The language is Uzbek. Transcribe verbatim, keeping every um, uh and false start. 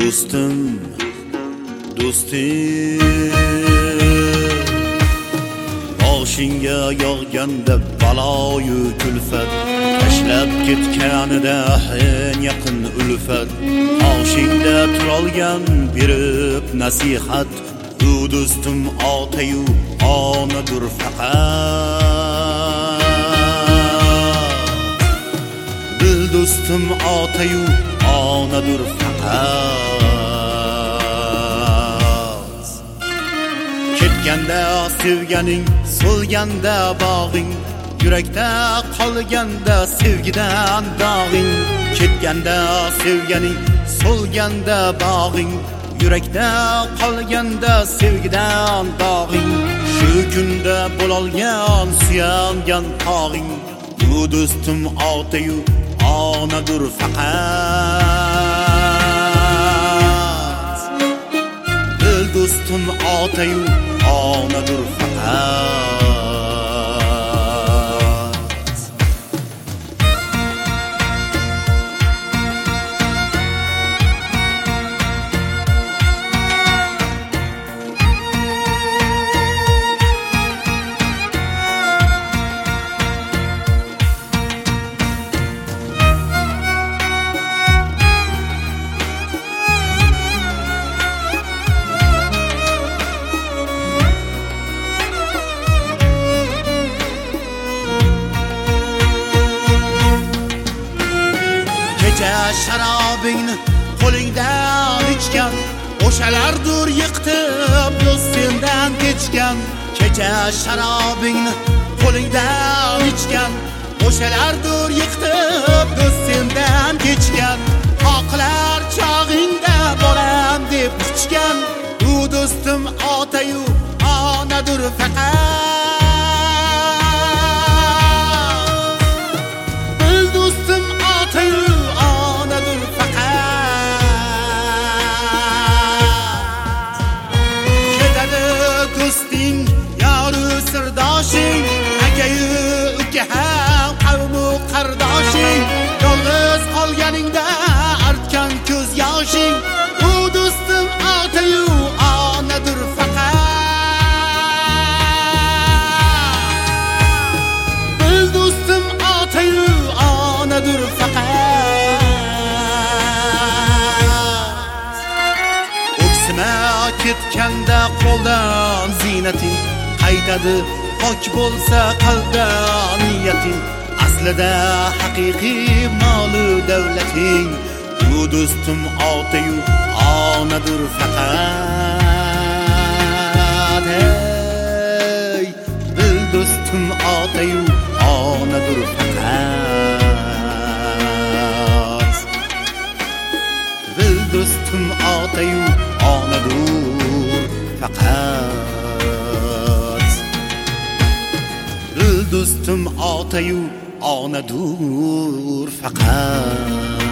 do'stim, do'stim, boshingga yog'ganda baloyu kulfat, tashlab ketganida en yaqin ulfat, boshingda turolgan berib nasihat, bu do'stim otayu onadir faqat. Bil do'stim otayu onadir faqat. Ketganda sevganing, so'lganda bog'ing, yurakda qolganda sevgidan dog'ing. Ketganda sevganing, so'lganda bog'ing, yurakda qolganda sevgidan dog'ing. Shu kunda bo'lolgan suyangan tog'ing, bu do'stim otayu onadir faqat. Bil do'stim otayu onadir faqat. Sharobingni qo'lingdan ichgan, o'shalardir yiqitib do'st sendan kechgan. Kecha sharobingni qo'lingdan ichgan, o'shalardir yiqitib do'st sendan kechgan. Oqlar chog'ingda boram deb ichgan, bu do'stim otayu onadir faqat. Sirdoshing, akayu uka ham qavmu qardoshing, yolg'iz qolganingda artgan ko'z yoshing, bu do'stim otayu onadir faqat. Bil do'stim otayu onadir faqat. O'ksima ketganda qo'ldan zinating, qaytadi pok bo'lsa qalbdan niyating, aslida haqiqiy molu davlating, bu do'stim otayu onadir faqat. Hey, bil do'stim otayu onadir faqat. Bil do'stim otayu onadir faqat. Do'stim otayu onadir faqat.